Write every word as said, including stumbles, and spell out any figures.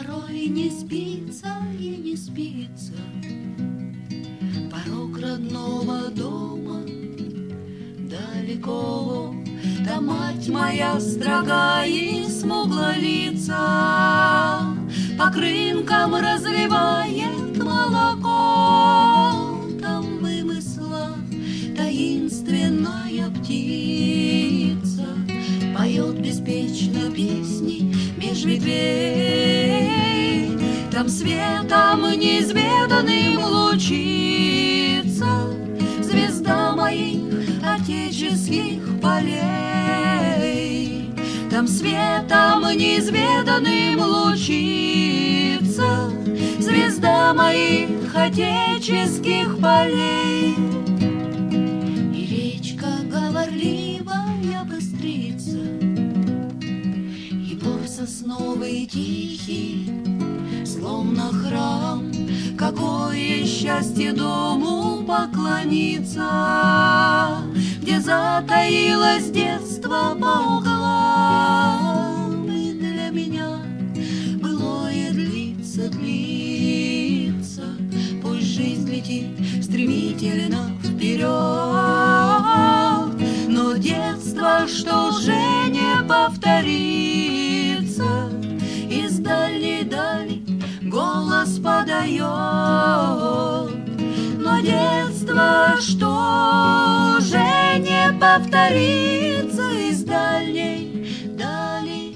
Порой не спится и не спится, порог родного дома далеко. Да мать моя строга и смуглолица по крынкам разливает молоко. Там вымысла таинственная птица поет беспечно песни меж ветвей. Там светом неизведанным лучится звезда моих отеческих полей. Там светом неизведанным лучится звезда моих отеческих полей. И речка говорливая быстрица, и бор сосновый тихий, словно храм. Какое счастье дому поклониться, где затаилось детство по углам. И для меня былое длится, длится, пусть жизнь летит стремительно вперед. Но детство, что уже не повторится, из дальней дали голос подает. Но детство, что уже не повторится, из дальней дали